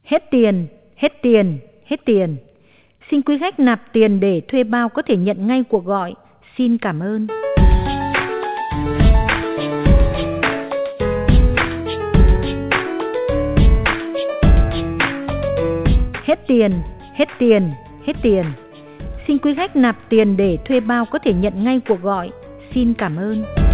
Hết tiền, hết tiền, hết tiền. Xin quý khách nạp tiền để thuê bao có thể nhận ngay cuộc gọi. Xin cảm ơn. Hết tiền, hết tiền, hết tiền. Xin quý khách nạp tiền để thuê bao có thể nhận ngay cuộc gọi. Xin cảm ơn.